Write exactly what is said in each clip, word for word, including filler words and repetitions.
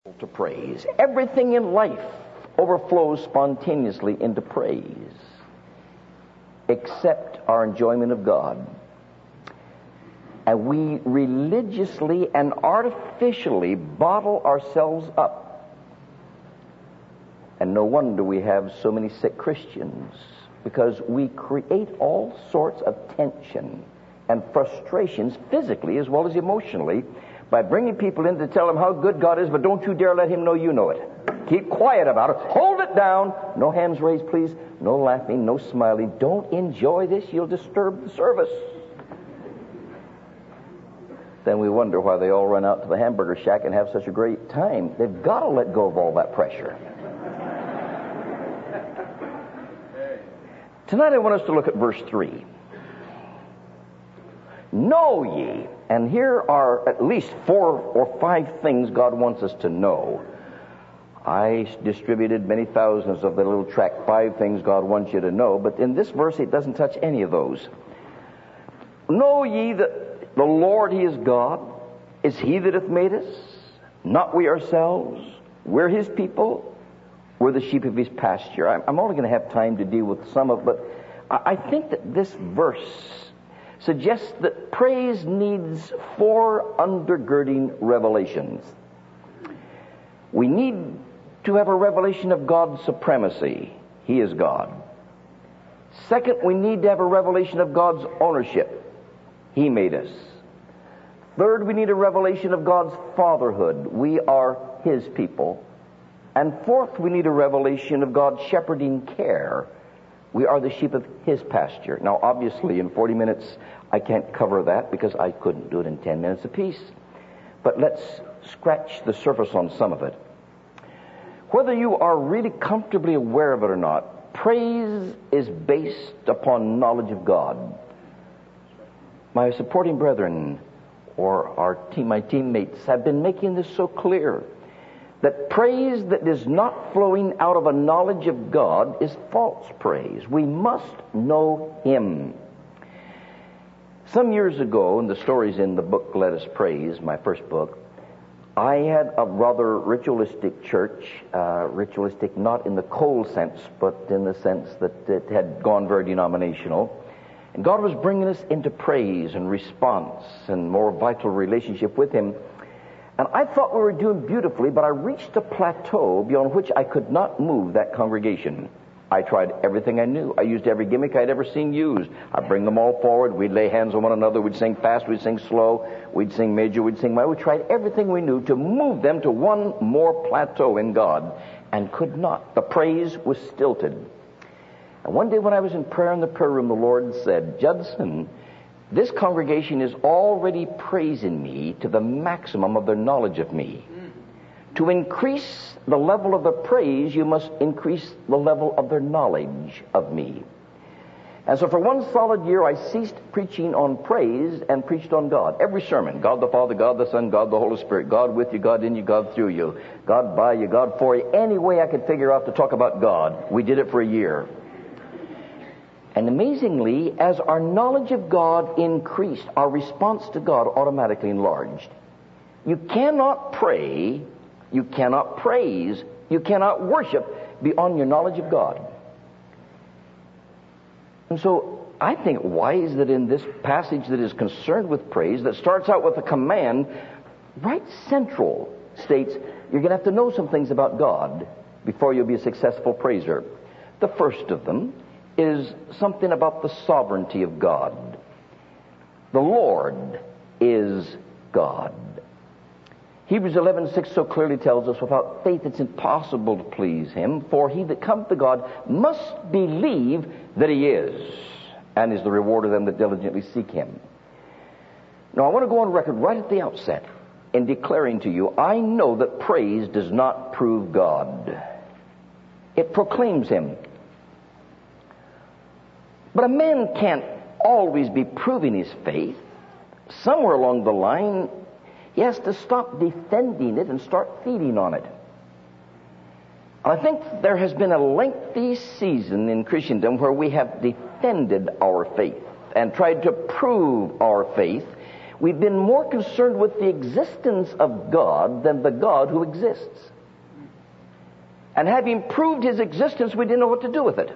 to praise. Everything in life overflows spontaneously into praise, except our enjoyment of God. And we religiously and artificially bottle ourselves up. And no wonder we have so many sick Christians, because we create all sorts of tension and frustrations physically as well as emotionally by bringing people in to tell them how good God is, but don't you dare let him know you know it. Keep quiet about it. Hold it down. No hands raised, please. No laughing, no smiling. Don't enjoy this. You'll disturb the service. Then we wonder why they all run out to the hamburger shack and have such a great time. They've got to let go of all that pressure. Tonight I want us to look at verse three. Know ye, and here are at least four or five things God wants us to know. I distributed many thousands of the little tract, five things God wants you to know, but in this verse it doesn't touch any of those. Know ye that the Lord, He is God. Is He that hath made us, not we ourselves. We're His people. We're the sheep of His pasture. I'm only going to have time to deal with some of it, but I think that this verse suggests that praise needs four undergirding revelations. We need to have a revelation of God's supremacy. He is God. Second, we need to have a revelation of God's ownership. He made us. Third, we need a revelation of God's fatherhood. We are His people. And fourth, we need a revelation of God's shepherding care. We are the sheep of His pasture. Now, obviously, in forty minutes, I can't cover that because I couldn't do it in ten minutes apiece. But let's scratch the surface on some of it. Whether you are really comfortably aware of it or not, praise is based upon knowledge of God. My supporting brethren, or our team, my teammates, have been making this so clear that praise that is not flowing out of a knowledge of God is false praise. We must know Him. Some years ago, and the story's in the book Let Us Praise, my first book, I had a rather ritualistic church, uh, ritualistic not in the cold sense, but in the sense that it had gone very denominational. And God was bringing us into praise and response and more vital relationship with Him. And I thought we were doing beautifully, but I reached a plateau beyond which I could not move that congregation. I tried everything I knew. I used every gimmick I'd ever seen used. I'd bring them all forward. We'd lay hands on one another. We'd sing fast. We'd sing slow. We'd sing major. We'd sing minor. We tried everything we knew to move them to one more plateau in God, and could not. The praise was stilted. And one day when I was in prayer in the prayer room, the Lord said, Judson, this congregation is already praising me to the maximum of their knowledge of me. To increase the level of the praise, you must increase the level of their knowledge of me. And so for one solid year, I ceased preaching on praise and preached on God. Every sermon, God the Father, God the Son, God the Holy Spirit, God with you, God in you, God through you, God by you, God for you. Any way I could figure out to talk about God, we did it for a year. And amazingly, as our knowledge of God increased, our response to God automatically enlarged. You cannot pray, you cannot praise, you cannot worship beyond your knowledge of God. And so I think it wise that in this passage that is concerned with praise, that starts out with a command, right central, states you're going to have to know some things about God before you'll be a successful praiser. The first of them is something about the sovereignty of God. The Lord is God. Hebrews eleven six so clearly tells us, without faith it's impossible to please Him, for he that cometh to God must believe that He is, and is the reward of them that diligently seek Him. Now I want to go on record right at the outset in declaring to you, I know that praise does not prove God. It proclaims Him. But a man can't always be proving his faith. Somewhere along the line, he has to stop defending it and start feeding on it. I think there has been a lengthy season in Christendom where we have defended our faith and tried to prove our faith We've been more concerned with the existence of God than the God who exists. And having proved his existence, we didn't know what to do with it.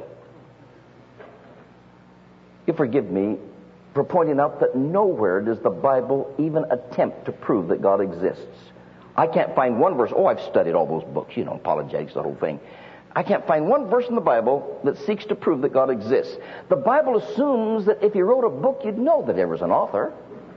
You forgive me for pointing out that nowhere does the Bible even attempt to prove that God exists. I can't find one verse. Oh, I've studied all those books, you know, apologetics, the whole thing. I can't find one verse in the Bible that seeks to prove that God exists. The Bible assumes that if you wrote a book, you'd know that there was an author.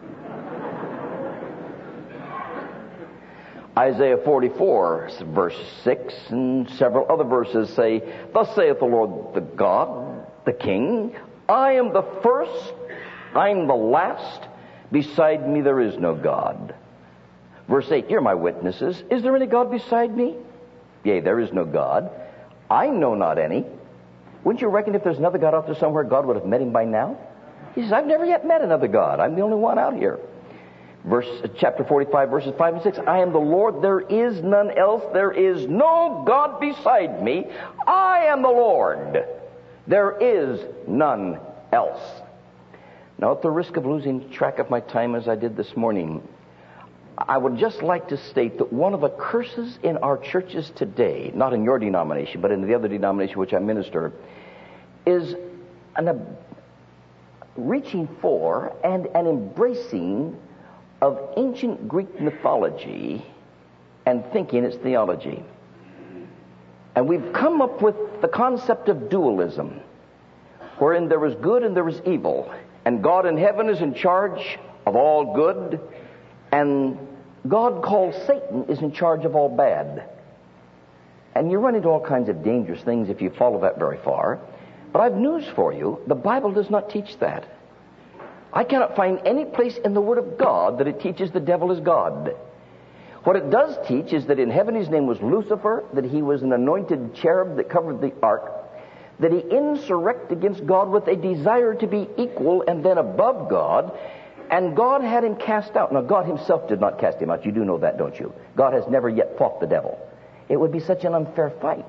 Isaiah forty-four, verse six, and several other verses say, "Thus saith the Lord the God, the King, I am the first, I am the last, beside me there is no God." Verse eight, "You're my witnesses. Is there any God beside me? Yea, there is no God. I know not any." Wouldn't you reckon if there's another God out there somewhere, God would have met him by now? He says, "I've never yet met another God. I'm the only one out here." Verse, chapter forty-five, verses five and six, "I am the Lord, there is none else. There is no God beside me. I am the Lord. There is none else." Now, at the risk of losing track of my time as I did this morning, I would just like to state that one of the curses in our churches today, not in your denomination, but in the other denomination which I minister, is an ab- reaching for and an embracing of ancient Greek mythology and thinking it's theology. And we've come up with the concept of dualism, wherein there is good and there is evil, and God in heaven is in charge of all good, and God called Satan is in charge of all bad. And you run into all kinds of dangerous things if you follow that very far. But I've news for you. The Bible does not teach that. I cannot find any place in the Word of God that it teaches the devil is God. What it does teach is that in heaven his name was Lucifer, that he was an anointed cherub that covered the ark, that he insurrected against God with a desire to be equal and then above God, and God had him cast out. Now, God himself did not cast him out. You do know that, don't you? God has never yet fought the devil. It would be such an unfair fight.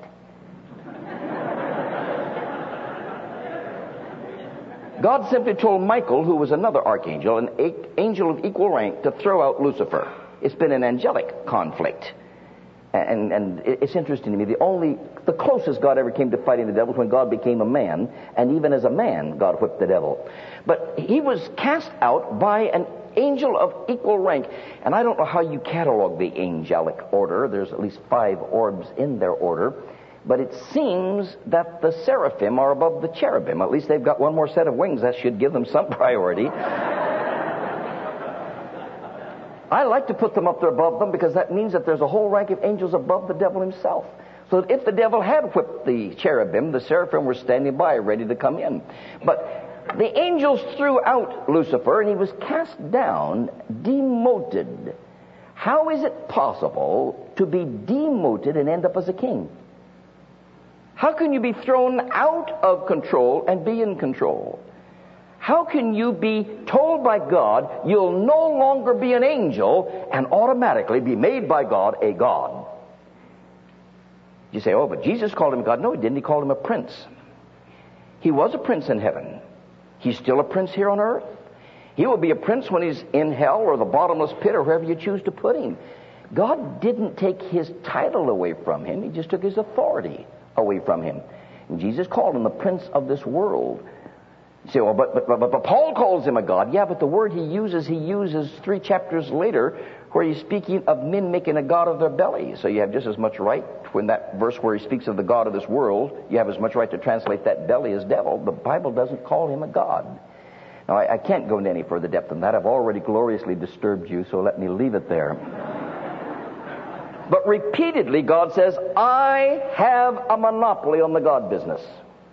God simply told Michael, who was another archangel, an angel of equal rank, to throw out Lucifer. It's been an angelic conflict. And, and it's interesting to me, the only, the closest God ever came to fighting the devil was when God became a man, and even as a man, God whipped the devil. But he was cast out by an angel of equal rank. And I don't know how you catalog the angelic order. There's at least five orbs in their order. But it seems that the seraphim are above the cherubim. At least they've got one more set of wings. That should give them some priority. I like to put them up there above them because that means that there's a whole rank of angels above the devil himself. So that if the devil had whipped the cherubim, the seraphim were standing by ready to come in. But the angels threw out Lucifer and he was cast down, demoted. How is it possible to be demoted and end up as a king? How can you be thrown out of control and be in control? How can you be told by God you'll no longer be an angel and automatically be made by God a God? You say, oh, but Jesus called him God. No, he didn't. He called him a prince. He was a prince in heaven. He's still a prince here on earth. He will be a prince when he's in hell or the bottomless pit or wherever you choose to put him. God didn't take his title away from him. He just took his authority away from him. And Jesus called him the prince of this world. You say, well, but, but, but, but Paul calls him a God. Yeah, but the word he uses, he uses three chapters later where he's speaking of men making a god of their belly. So you have just as much right, when that verse where he speaks of the God of this world, you have as much right to translate that belly as devil. The Bible doesn't call him a God. Now, I, I can't go into any further depth than that. I've already gloriously disturbed you, so let me leave it there. But repeatedly, God says, I have a monopoly on the God business.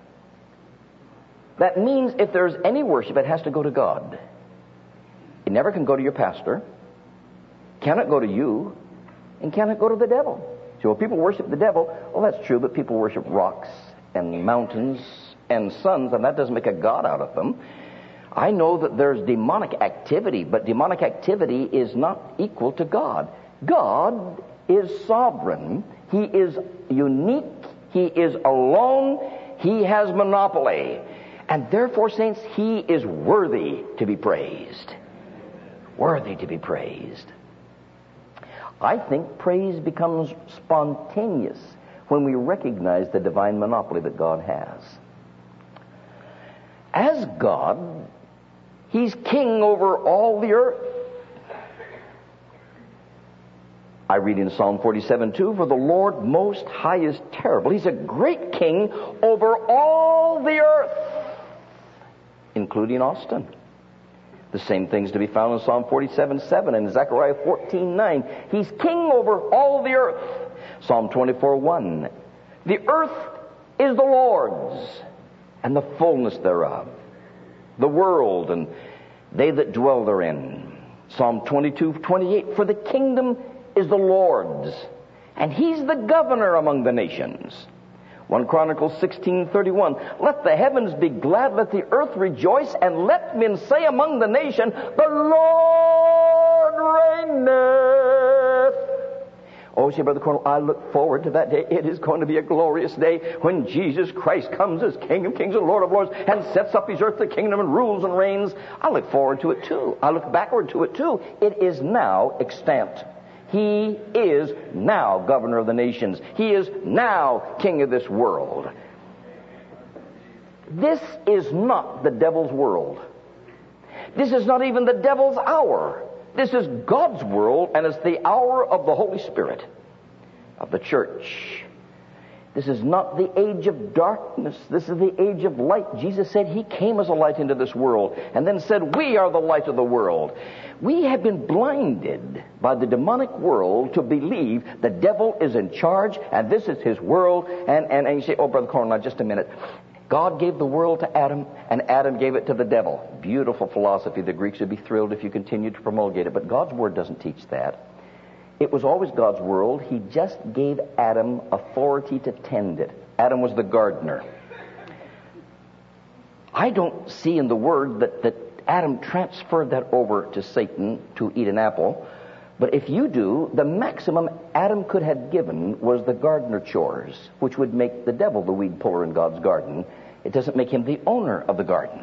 That means if there's any worship, it has to go to God. It never can go to your pastor, cannot go to you, and cannot go to the devil. So if people worship the devil, well, that's true, but people worship rocks and mountains and suns, and that doesn't make a God out of them. I know that there's demonic activity, but demonic activity is not equal to God. God is sovereign. He is unique. He is alone. He has monopoly. And therefore, saints, he is worthy to be praised. worthy to be praised. I think praise becomes spontaneous when we recognize the divine monopoly that God has. As God, He's king over all the earth. I read in Psalm forty-seven two, for the Lord Most High is terrible. He's a great king over all the earth, including Austin. The same thing's to be found in Psalm forty-seven seven and Zechariah fourteen nine. He's king over all the earth. Psalm twenty-four one. The earth is the Lord's, and the fullness thereof, the world, and they that dwell therein. Psalm twenty-two twenty-eight. For the kingdom is the Lord's, and He's the governor among the nations. First Chronicles sixteen thirty-one. Let the heavens be glad, let the earth rejoice, and let men say among the nation, the Lord reigneth. Oh, see, Brother Cornell, I look forward to that day. It is going to be a glorious day when Jesus Christ comes as King of Kings and Lord of Lords and sets up His earthly kingdom and rules and reigns. I look forward to it too. I look backward to it too. It is now extant. He is now governor of the nations. He is now king of this world. This is not the devil's world. This is not even the devil's hour. This is God's world, and it's the hour of the Holy Spirit, of the church. This is not the age of darkness. This is the age of light. Jesus said He came as a light into this world, and then said, we are the light of the world. We have been blinded by the demonic world to believe the devil is in charge, and this is his world. And, and, and you say, oh, Brother Cornell, now just a minute. God gave the world to Adam, and Adam gave it to the devil. Beautiful philosophy. The Greeks would be thrilled if you continued to promulgate it. But God's Word doesn't teach that. It was always God's world. He just gave Adam authority to tend it. Adam was the gardener. I don't see in the Word that, that Adam transferred that over to Satan to eat an apple. But if you do, the maximum Adam could have given was the gardener chores, which would make the devil the weed puller in God's garden. It doesn't make him the owner of the garden.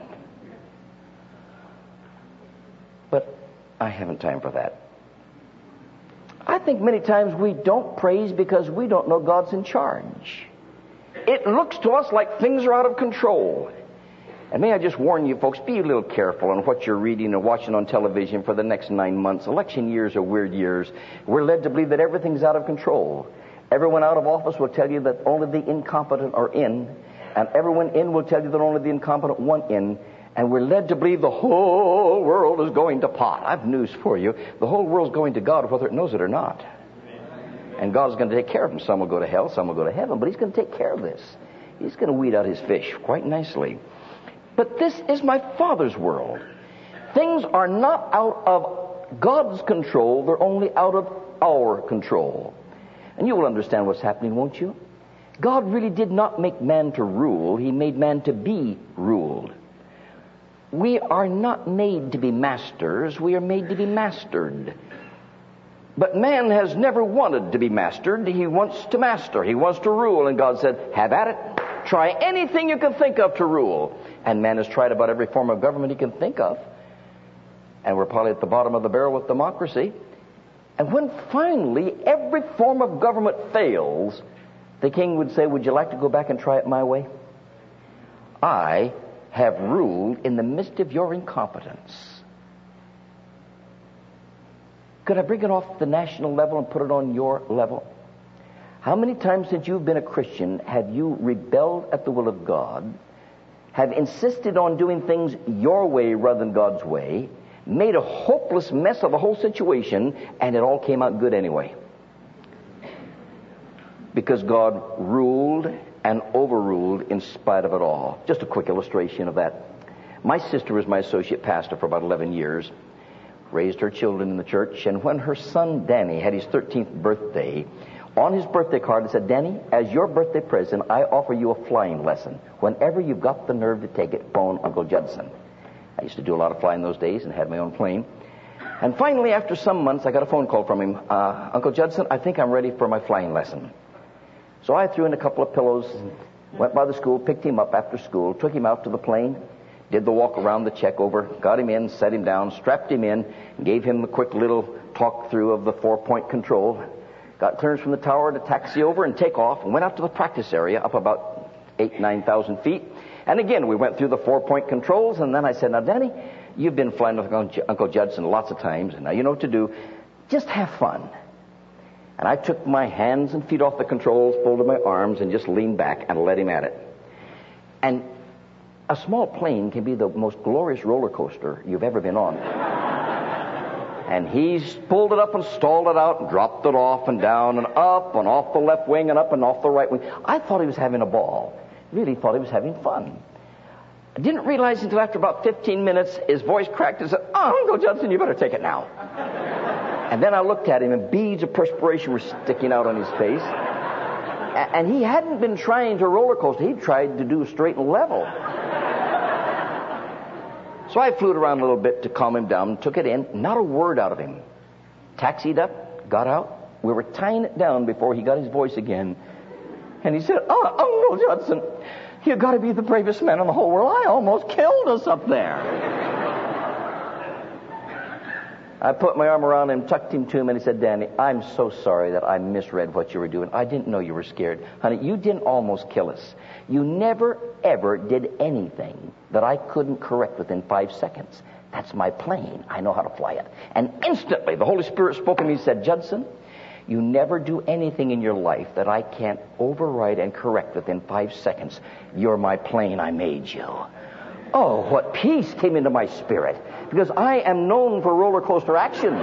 But I haven't time for that. I think many times we don't praise because we don't know God's in charge. It looks to us like things are out of control. And may I just warn you folks, be a little careful on what you're reading and watching on television for the next nine months. Election years are weird years. We're led to believe that everything's out of control. Everyone out of office will tell you that only the incompetent are in, and everyone in will tell you that only the incompetent want in. And we're led to believe the whole world is going to pot. I've news for you. The whole world's going to God whether it knows it or not. And God's going to take care of them. Some will go to hell, some will go to heaven, but He's going to take care of this. He's going to weed out His fish quite nicely. But this is my Father's world. Things are not out of God's control. They're only out of our control. And you will understand what's happening, won't you? God really did not make man to rule. He made man to be ruled. We are not made to be masters. We are made to be mastered. But man has never wanted to be mastered. He wants to master. He wants to rule. And God said, have at it. Try anything you can think of to rule. And man has tried about every form of government he can think of. And we're probably at the bottom of the barrel with democracy. And when finally every form of government fails, the king would say, would you like to go back and try it my way? I have ruled in the midst of your incompetence. Could I bring it off the national level and put it on your level? How many times since you've been a Christian have you rebelled at the will of God, have insisted on doing things your way rather than God's way, made a hopeless mess of the whole situation, and it all came out good anyway? Because God ruled and overruled in spite of it all. Just a quick illustration of that. My sister was my associate pastor for about eleven years, raised her children in the church, and when her son Danny had his thirteenth birthday, on his birthday card it said, Danny, as your birthday present, I offer you a flying lesson. Whenever you've got the nerve to take it, phone Uncle Judson. I used to do a lot of flying those days and had my own plane. And finally, after some months, I got a phone call from him. Uh, Uncle Judson, I think I'm ready for my flying lesson. So I threw in a couple of pillows, went by the school, picked him up after school, took him out to the plane, did the walk around, the check over, got him in, set him down, strapped him in, and gave him a quick little talk through of the four-point control. Got clearance from the tower to taxi over and take off, and went out to the practice area up about eight, nine thousand feet. And again, we went through the four-point controls, and then I said, now, Danny, you've been flying with Uncle Judson lots of times, and now you know what to do. Just have fun. And I took my hands and feet off the controls, folded my arms, and just leaned back and let him at it. And a small plane can be the most glorious roller coaster you've ever been on. And he's pulled it up and stalled it out and dropped it off and down and up and off the left wing and up and off the right wing. I thought he was having a ball. Really thought he was having fun. I didn't realize until after about fifteen minutes, his voice cracked and said, oh, Uncle Judson, you better take it now. And then I looked at him, and beads of perspiration were sticking out on his face. And he hadn't been trying to roller coaster. He tried to do straight and level. So I flew it around a little bit to calm him down, took it in, not a word out of him. Taxied up, got out. We were tying it down before he got his voice again. And he said, oh, Uncle Judson, you got to be the bravest man in the whole world. I almost killed us up there. I put my arm around him, tucked him to him, and he said, Danny, I'm so sorry that I misread what you were doing. I didn't know you were scared. Honey, you didn't almost kill us. You never, ever did anything that I couldn't correct within five seconds. That's my plane. I know how to fly it. And instantly, the Holy Spirit spoke to me and said, Judson, you never do anything in your life that I can't override and correct within five seconds. You're my plane. I made you. Oh, what peace came into my spirit, because I am known for roller coaster actions.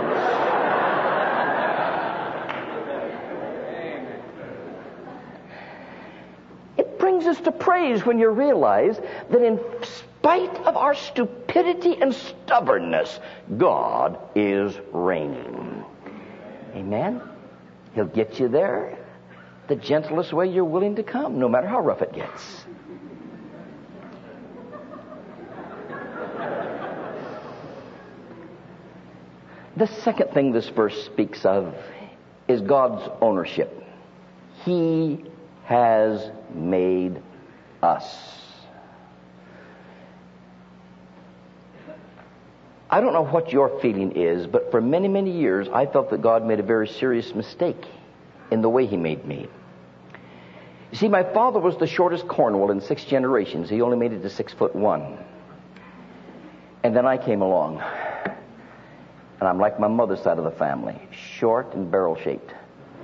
It brings us to praise when you realize that in spite of our stupidity and stubbornness, God is reigning. Amen? He'll get you there the gentlest way you're willing to come, no matter how rough it gets. The second thing this verse speaks of is God's ownership. He has made us. I don't know what your feeling is, but for many, many years, I felt that God made a very serious mistake in the way He made me. You see, my father was the shortest Cornwall in six generations. He only made it to six foot one. And then I came along. And I'm like my mother's side of the family, short and barrel-shaped.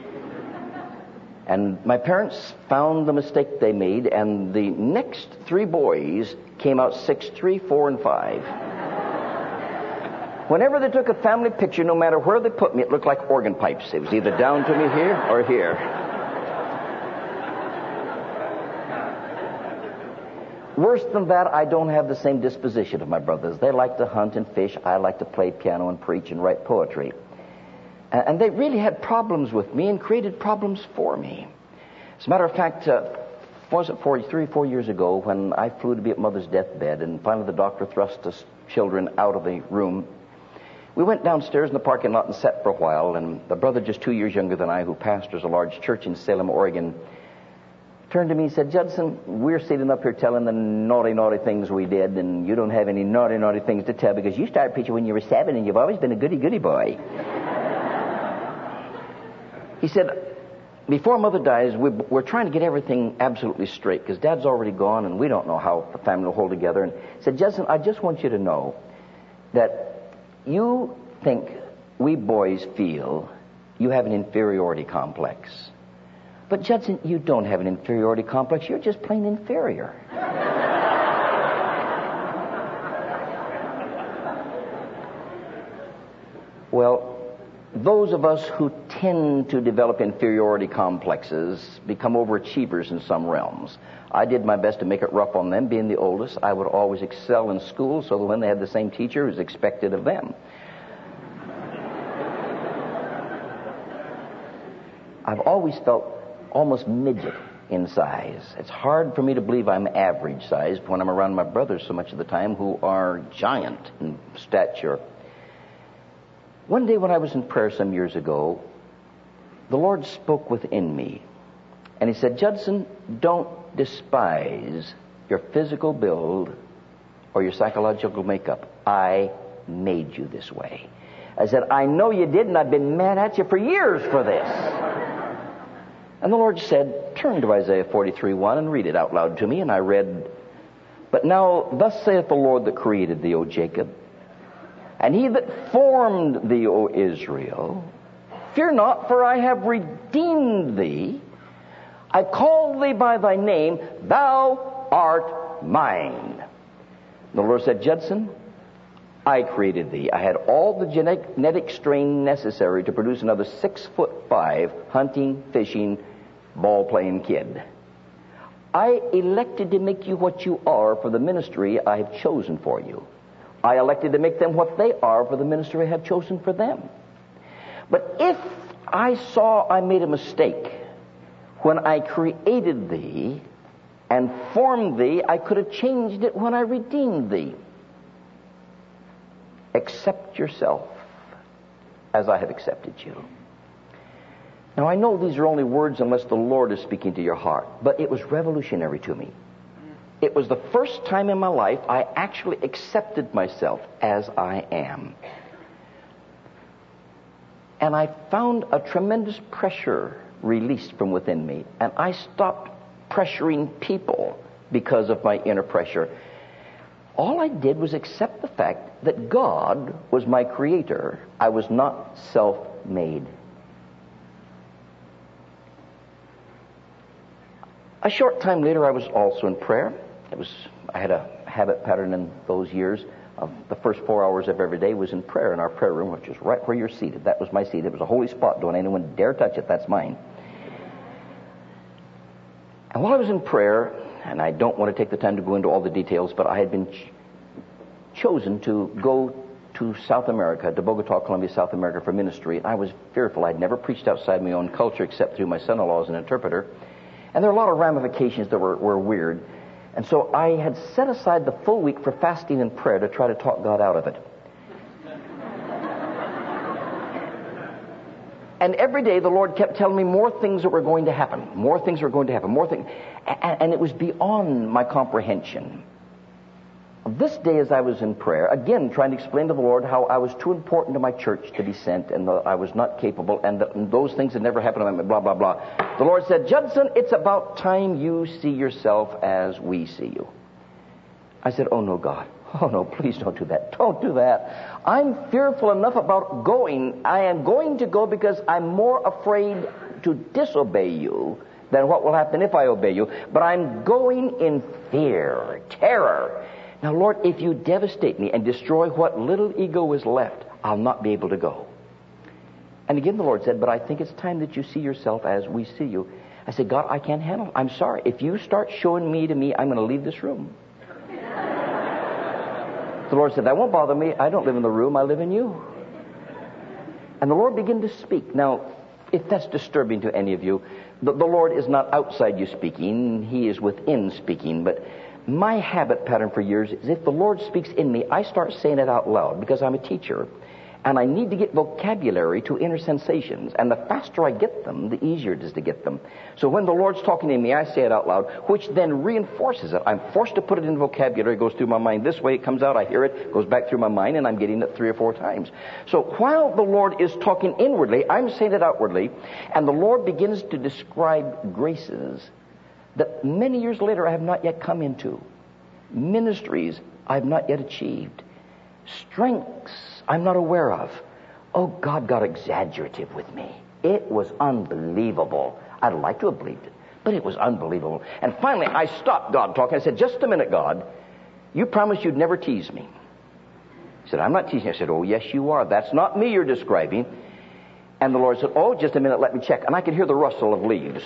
And my parents found the mistake they made, and the next three boys came out six, three, four, and five. Whenever they took a family picture, no matter where they put me, it looked like organ pipes. It was either down to me here or here. Worse than that, I don't have the same disposition of my brothers. They like to hunt and fish. I like to play piano and preach and write poetry. And they really had problems with me and created problems for me. As a matter of fact, uh, was it four, three, four years ago when I flew to be at Mother's deathbed, and finally the doctor thrust us children out of the room. We went downstairs in the parking lot and sat for a while, and the brother just two years younger than I, who pastors a large church in Salem, Oregon, turned to me and said, Judson, we're sitting up here telling the naughty, naughty things we did, and you don't have any naughty, naughty things to tell because you started preaching when you were seven and you've always been a goody, goody boy. He said, before Mother dies, we're trying to get everything absolutely straight because Dad's already gone and we don't know how the family will hold together. And he said, Judson, I just want you to know that you think we boys feel you have an inferiority complex. But Judson, you don't have an inferiority complex. You're just plain inferior. Well, those of us who tend to develop inferiority complexes become overachievers in some realms. I did my best to make it rough on them. Being the oldest, I would always excel in school so that when they had the same teacher, it was expected of them. I've always felt almost midget in size. It's hard for me to believe I'm average size when I'm around my brothers so much of the time who are giant in stature. One day when I was in prayer some years ago, the Lord spoke within me, and He said, Judson, don't despise your physical build or your psychological makeup. I made you this way. I said, I know you did, and I've been mad at you for years for this. And the Lord said, turn to Isaiah forty-three one and read it out loud to me. And I read, but now thus saith the Lord that created thee, O Jacob, and he that formed thee, O Israel, fear not, for I have redeemed thee. I called thee by thy name, thou art mine. The Lord said, Judson, I created thee. I had all the genetic strain necessary to produce another six foot five hunting, fishing, ball playing kid. I elected to make you what you are for the ministry I have chosen for you. I elected to make them what they are for the ministry I have chosen for them. But if I saw I made a mistake when I created thee and formed thee, I could have changed it when I redeemed thee. Accept yourself as I have accepted you. Now, I know these are only words unless the Lord is speaking to your heart, but it was revolutionary to me. It was the first time in my life I actually accepted myself as I am. And I found a tremendous pressure released from within me, and I stopped pressuring people because of my inner pressure. All I did was accept the fact that God was my creator. I was not self-made. A short time later, I was also in prayer. It was I had a habit pattern in those years of the first four hours of every day was in prayer in our prayer room, which is right where you're seated. That was my seat. It was a holy spot. Don't anyone dare touch it. That's mine. And while I was in prayer, and I don't want to take the time to go into all the details, but I had been ch- chosen to go to South America, to Bogota, Colombia, South America for ministry. And I was fearful. I'd never preached outside my own culture except through my son-in-law as an interpreter. And there were a lot of ramifications that were, were weird. And so I had set aside the full week for fasting and prayer to try to talk God out of it. And every day the Lord kept telling me more things that were going to happen. More things were going to happen. More things. And, and it was beyond my comprehension. This day as I was in prayer, again trying to explain to the Lord how I was too important to my church to be sent and that I was not capable and that and those things had never happened to me, blah, blah, blah. The Lord said, Judson, it's about time you see yourself as we see you. I said, oh no, God. Oh no, please don't do that. Don't do that. I'm fearful enough about going. I am going to go because I'm more afraid to disobey you than what will happen if I obey you. But I'm going in fear, terror. Now, Lord, if you devastate me and destroy what little ego is left, I'll not be able to go. And again, the Lord said, but I think it's time that you see yourself as we see you. I said, God, I can't handle it. I'm sorry. If you start showing me to me, I'm going to leave this room. The Lord said, that won't bother me. I don't live in the room. I live in you. And the Lord began to speak. Now, if that's disturbing to any of you, the, the Lord is not outside you speaking. He is within speaking. But my habit pattern for years is if the Lord speaks in me, I start saying it out loud because I'm a teacher. And I need to get vocabulary to inner sensations. And the faster I get them, the easier it is to get them. So when the Lord's talking to me, I say it out loud, which then reinforces it. I'm forced to put it in vocabulary. It goes through my mind this way. It comes out. I hear it. Goes back through my mind. And I'm getting it three or four times. So while the Lord is talking inwardly, I'm saying it outwardly. And the Lord begins to describe graces that many years later I have not yet come into. Ministries I have not yet achieved. Strengths I'm not aware of. Oh, God got exaggerative with me. It was unbelievable. I'd like to have believed it, but it was unbelievable. And finally, I stopped God talking. I said, just a minute, God. You promised you'd never tease me. He said, I'm not teasing. I said, oh, yes, you are. That's not me you're describing. And the Lord said, oh, just a minute, let me check. And I could hear the rustle of leaves.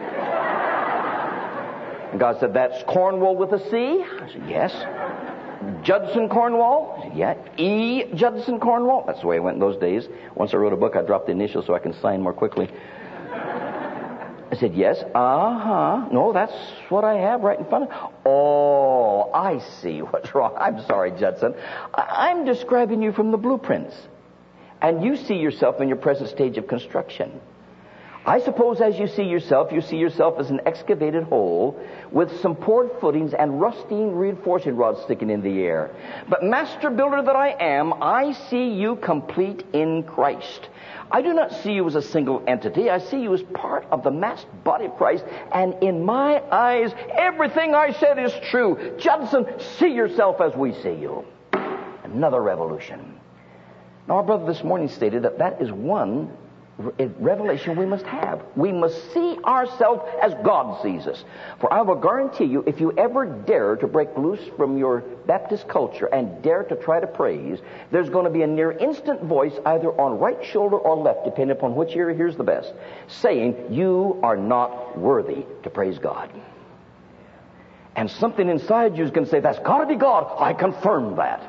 And God said, that's Cornwall with a C? I said, yes. Judson Cornwall? I said, yeah. E. Judson Cornwall? That's the way it went in those days. Once I wrote a book, I dropped the initials so I can sign more quickly. I said, yes. Uh-huh. No, that's what I have right in front of me. Oh, I see what's wrong. I'm sorry, Judson. I- I'm describing you from the blueprints. And you see yourself in your present stage of construction. I suppose as you see yourself, you see yourself as an excavated hole with some poured footings and rusting reinforcing rods sticking in the air. But master builder that I am, I see you complete in Christ. I do not see you as a single entity. I see you as part of the mass body of Christ. And in my eyes, everything I said is true. Judson, see yourself as we see you. Another revolution. Now, our brother this morning stated that that is one revelation we must have. We must see ourselves as God sees us. For I will guarantee you, if you ever dare to break loose from your Baptist culture and dare to try to praise, there's going to be a near instant voice either on right shoulder or left, depending upon which ear hears the best, saying, you are not worthy to praise God. And something inside you is going to say, that's got to be God. I confirm that.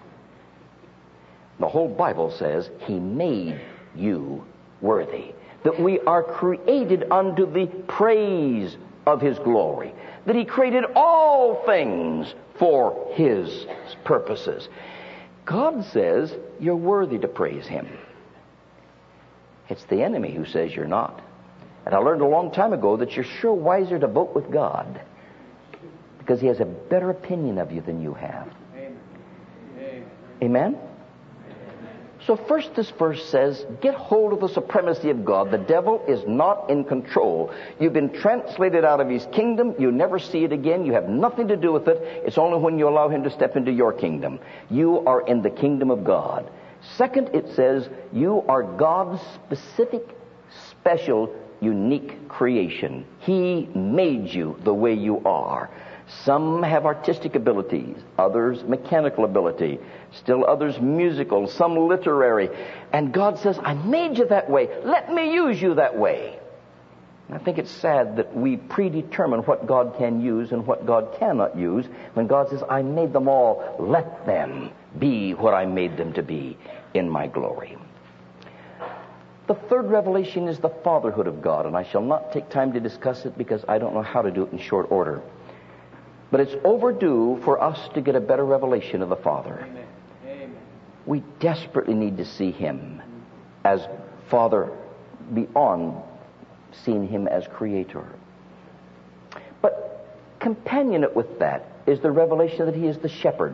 The whole Bible says He made you worthy, that we are created unto the praise of His glory, that He created all things for His purposes. God says you're worthy to praise Him. It's the enemy who says you're not. And I learned a long time ago that you're sure wiser to vote with God, because He has a better opinion of you than you have. Amen? Amen? So first this verse says, get hold of the supremacy of God. The devil is not in control. You've been translated out of his kingdom. You never see it again. You have nothing to do with it. It's only when you allow him to step into your kingdom. You are in the kingdom of God. Second, it says, you are God's specific, special, unique creation. He made you the way you are. Some have artistic abilities, others mechanical ability, still others musical, some literary. And God says, I made you that way. Let me use you that way. And I think it's sad that we predetermine what God can use and what God cannot use, when God says, I made them all. Let them be what I made them to be in my glory. The third revelation is the fatherhood of God, and I shall not take time to discuss it because I don't know how to do it in short order. But it's overdue for us to get a better revelation of the Father. Amen. Amen. We desperately need to see Him as Father beyond seeing Him as Creator. But companionate with that is the revelation that He is the shepherd.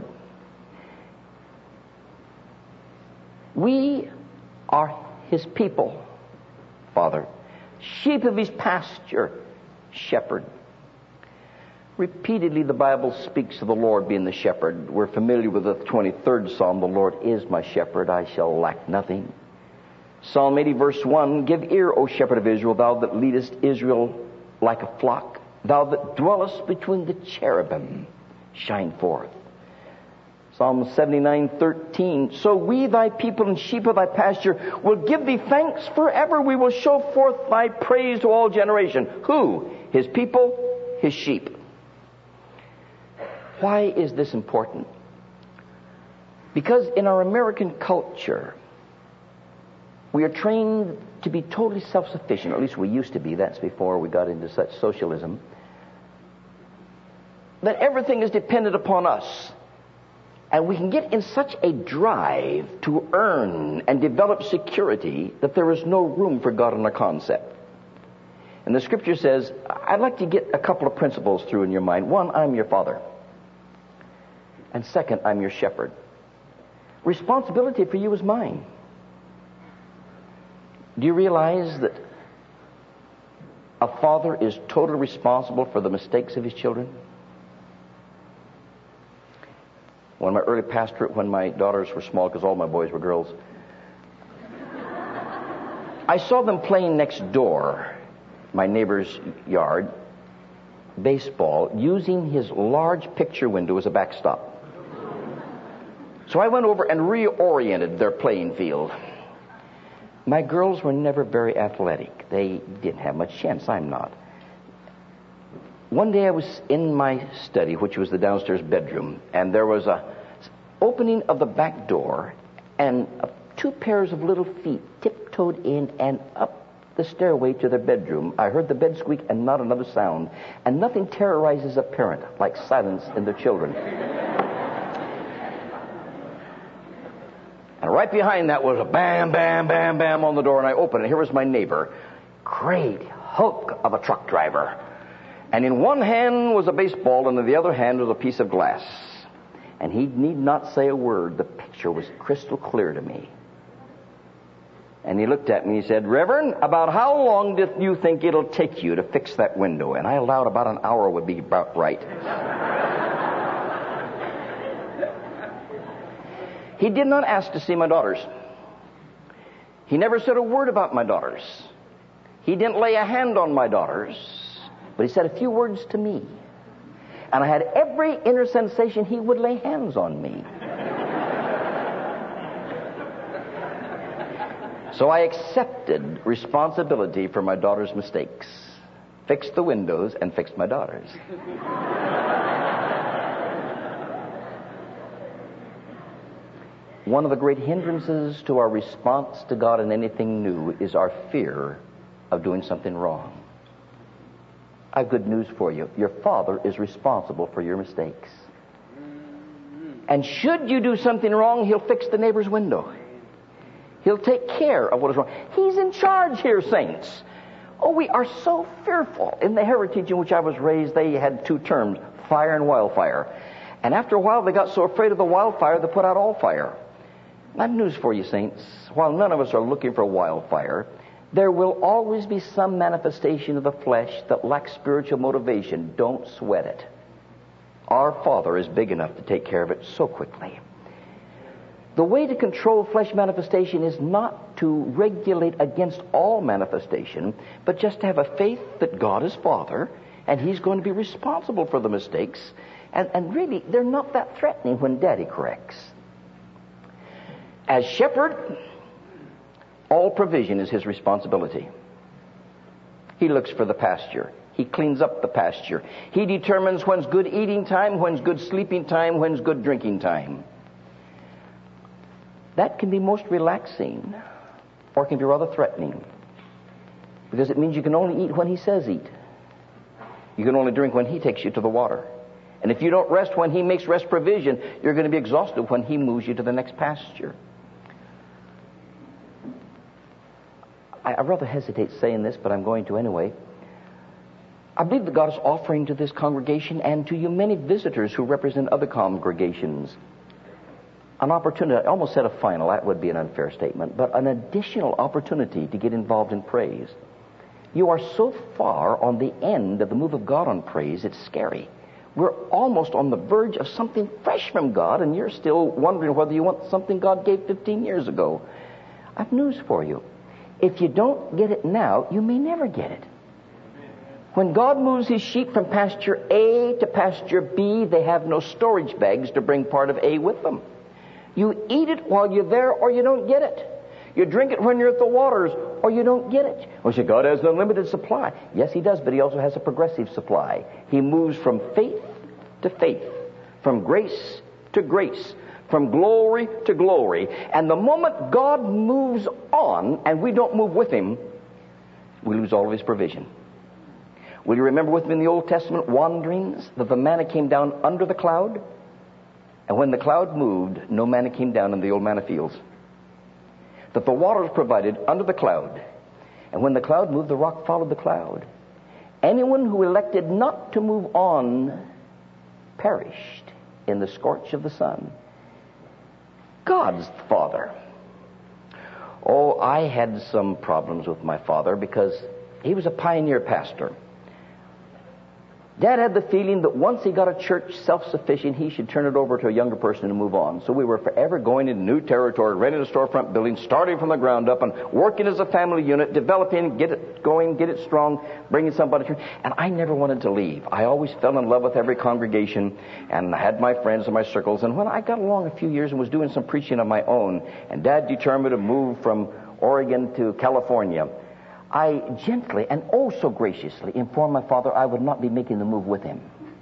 We are His people, Father. Sheep of His pasture, shepherd. Repeatedly, the Bible speaks of the Lord being the shepherd. We're familiar with the twenty-third Psalm, the Lord is my shepherd, I shall lack nothing. Psalm eighty, verse one, give ear, O shepherd of Israel, thou that leadest Israel like a flock, thou that dwellest between the cherubim, shine forth. Psalm seventy-nine, thirteen, so we, thy people and sheep of thy pasture, will give thee thanks forever. We will show forth thy praise to all generation. Who? His people, His sheep. Why is this important? Because in our American culture, we are trained to be totally self-sufficient. At least we used to be. That's before we got into such socialism. That everything is dependent upon us. And we can get in such a drive to earn and develop security that there is no room for God in our concept. And the Scripture says, I'd like to get a couple of principles through in your mind. One, I'm your Father. And second, I'm your shepherd. Responsibility for you is mine. Do you realize that a father is totally responsible for the mistakes of his children? One of my early pastorate, when my daughters were small, because all my boys were girls, I saw them playing next door, my neighbor's yard, baseball, using his large picture window as a backstop. So I went over and reoriented their playing field. My girls were never very athletic. They didn't have much chance. I'm not. One day I was in my study, which was the downstairs bedroom, and there was a opening of the back door, and two pairs of little feet tiptoed in and up the stairway to their bedroom. I heard the bed squeak and not another sound. And nothing terrorizes a parent like silence in their children. And right behind that was a bam, bam, bam, bam on the door, and I opened it. Here was my neighbor, great hulk of a truck driver. And in one hand was a baseball, and in the other hand was a piece of glass. And he need not say a word. The picture was crystal clear to me. And he looked at me and he said, Reverend, about how long do you think it'll take you to fix that window? And I allowed about an hour would be about right. He did not ask to see my daughters. He never said a word about my daughters. He didn't lay a hand on my daughters, but he said a few words to me. And I had every inner sensation he would lay hands on me. So I accepted responsibility for my daughter's mistakes, fixed the windows, and fixed my daughters. One of the great hindrances to our response to God in anything new is our fear of doing something wrong. I have good news for you. Your Father is responsible for your mistakes. And should you do something wrong, He'll fix the neighbor's window. He'll take care of what is wrong. He's in charge here, saints. Oh, we are so fearful. In the heritage in which I was raised, they had two terms, fire and wildfire. And after a while, they got so afraid of the wildfire, they put out all fire. I have news for you, saints. While none of us are looking for wildfire, there will always be some manifestation of the flesh that lacks spiritual motivation. Don't sweat it. Our Father is big enough to take care of it so quickly. The way to control flesh manifestation is not to regulate against all manifestation, but just to have a faith that God is Father, and He's going to be responsible for the mistakes. And, and really, they're not that threatening when Daddy corrects. As shepherd, all provision is His responsibility. He looks for the pasture. He cleans up the pasture. He determines when's good eating time, when's good sleeping time, when's good drinking time. That can be most relaxing, or can be rather threatening, because it means you can only eat when He says eat. You can only drink when He takes you to the water. And if you don't rest when He makes rest provision, you're going to be exhausted when He moves you to the next pasture. I, I rather hesitate saying this, but I'm going to anyway. I believe that God is offering to this congregation and to you many visitors who represent other congregations an opportunity. I almost said a final, that would be an unfair statement, but an additional opportunity to get involved in praise. You are so far on the end of the move of God on praise, it's scary. We're almost on the verge of something fresh from God, and you're still wondering whether you want something God gave fifteen years ago. I have news for you. If you don't get it now, you may never get it. When God moves His sheep from pasture A to pasture B, they have no storage bags to bring part of A with them. You eat it while you're there, or you don't get it. You drink it when you're at the waters, or you don't get it. Well, you say, God has an unlimited supply. Yes, He does, but He also has a progressive supply. He moves from faith to faith, from grace to grace, from glory to glory. And the moment God moves on, and we don't move with Him, we lose all of His provision. Will you remember with me in the Old Testament wanderings that the manna came down under the cloud? And when the cloud moved, no manna came down in the old manna fields. That the water was provided under the cloud. And when the cloud moved, the rock followed the cloud. Anyone who elected not to move on perished in the scorch of the sun. God's Father. Oh, I had some problems with my father because he was a pioneer pastor. Dad had the feeling that once he got a church self-sufficient, he should turn it over to a younger person and move on. So we were forever going into new territory, renting a storefront building, starting from the ground up, and working as a family unit, developing, get it going, get it strong, bringing somebody through. And I never wanted to leave. I always fell in love with every congregation, and I had my friends and my circles. And when I got along a few years and was doing some preaching of my own, and Dad determined to move from Oregon to California, I gently and oh so graciously informed my father I would not be making the move with him.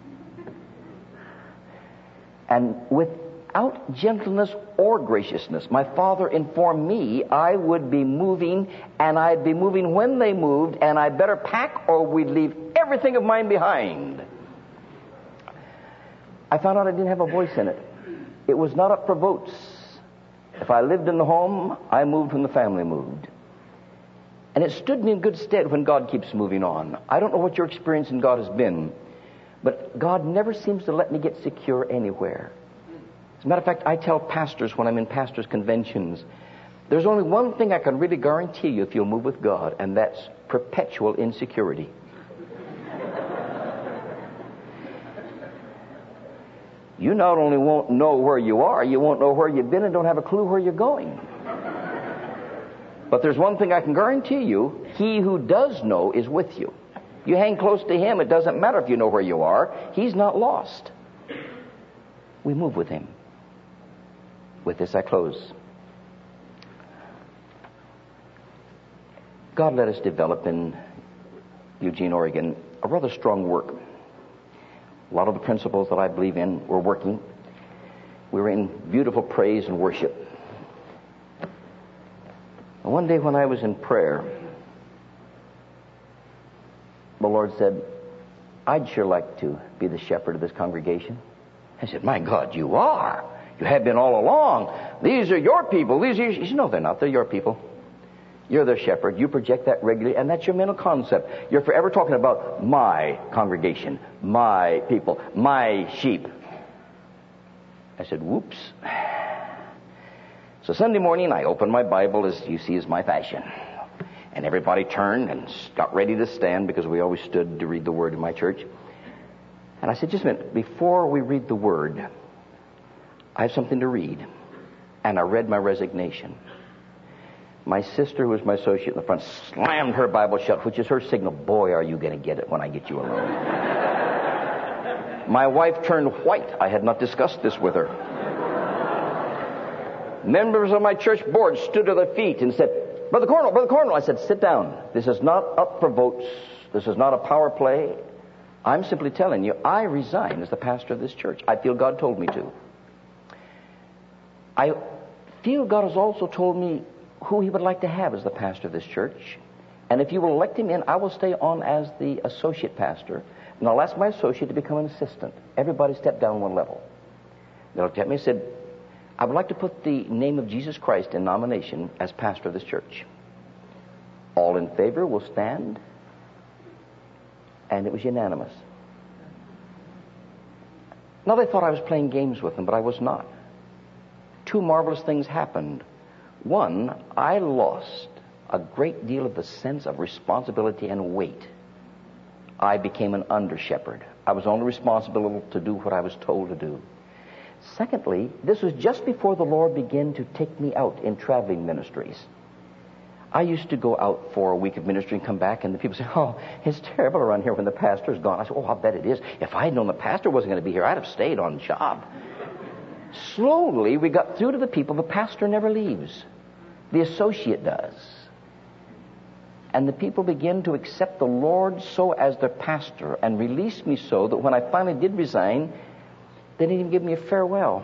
And without gentleness or graciousness, my father informed me I would be moving, and I'd be moving when they moved, and I'd better pack or we'd leave everything of mine behind. I found out I didn't have a voice in it. It was not up for votes. If I lived in the home, I moved when the family moved. And it stood me in good stead when God keeps moving on. I don't know what your experience in God has been, but God never seems to let me get secure anywhere. As a matter of fact, I tell pastors when I'm in pastors' conventions, there's only one thing I can really guarantee you if you'll move with God, and that's perpetual insecurity. You not only won't know where you are, you won't know where you've been and don't have a clue where you're going. But there's one thing I can guarantee you, he who does know is with you. You hang close to him, it doesn't matter if you know where you are. He's not lost. We move with him. With this I close. God let us develop in Eugene, Oregon, a rather strong work. A lot of the principles that I believe in were working. We were in beautiful praise and worship. And one day when I was in prayer, the Lord said, I'd sure like to be the shepherd of this congregation. I said, my God, you are. You have been all along. These are your people. These are. He said, no, they're not. They're your people. You're their shepherd. You project that regularly, and that's your mental concept. You're forever talking about my congregation, my people, my sheep. I said, whoops. So Sunday morning, I opened my Bible, as you see is my fashion. And everybody turned and got ready to stand, because we always stood to read the Word in my church. And I said, just a minute, before we read the Word, I have something to read. And I read my resignation. My sister, who was my associate in the front, slammed her Bible shut, which is her signal. Boy, are you going to get it when I get you alone. My wife turned white. I had not discussed this with her. Members of my church board stood to their feet and said, Brother Cornell, Brother Cornell. I said, sit down. This is not up for votes. This is not a power play. I'm simply telling you, I resign as the pastor of this church. I feel God told me to. I feel God has also told me who he would like to have as the pastor of this church. And if you will elect him in, I will stay on as the associate pastor. And I'll ask my associate to become an assistant. Everybody step down one level. They looked at me and said, I would like to put the name of Jesus Christ in nomination as pastor of this church. All in favor will stand. And it was unanimous. Now they thought I was playing games with them, but I was not. Two marvelous things happened. One, I lost a great deal of the sense of responsibility and weight. I became an under-shepherd. I was only responsible to do what I was told to do. Secondly, this was just before the Lord began to take me out in traveling ministries. I used to go out for a week of ministry and come back, and the people say, oh, it's terrible around here when the pastor's gone. I said, oh, I bet it is. If I had known the pastor wasn't going to be here, I'd have stayed on job. Slowly, we got through to the people. The pastor never leaves. The associate does. And the people begin to accept the Lord so as their pastor and release me so that when I finally did resign, they didn't even give me a farewell.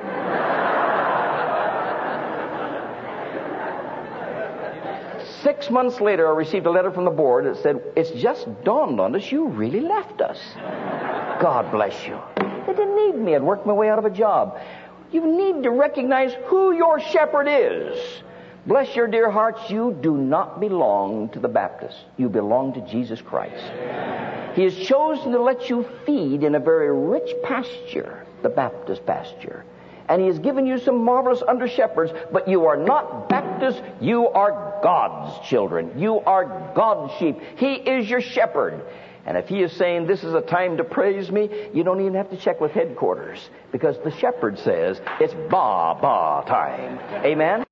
Six months later, I received a letter from the board that said, it's just dawned on us you really left us. God bless you. They didn't need me. I'd worked my way out of a job. You need to recognize who your shepherd is. Bless your dear hearts, you do not belong to the Baptists. You belong to Jesus Christ. He has chosen to let you feed in a very rich pasture, the Baptist pasture. And he has given you some marvelous under-shepherds, but you are not Baptists, you are God's children. You are God's sheep. He is your shepherd. And if he is saying this is a time to praise me, you don't even have to check with headquarters, because the shepherd says it's ba-ba time. Amen?